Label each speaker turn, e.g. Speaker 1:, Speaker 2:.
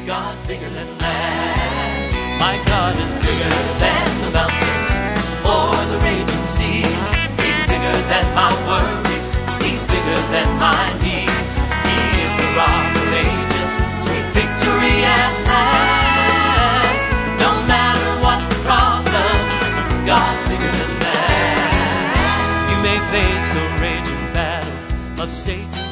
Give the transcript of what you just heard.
Speaker 1: God's bigger than that. My God is bigger than the mountains or the raging seas. He's bigger than my worries. He's bigger than my needs. He is the rock of ages, sweet victory at last. No matter what the problem, God's bigger than that. You may face a raging battle of Satan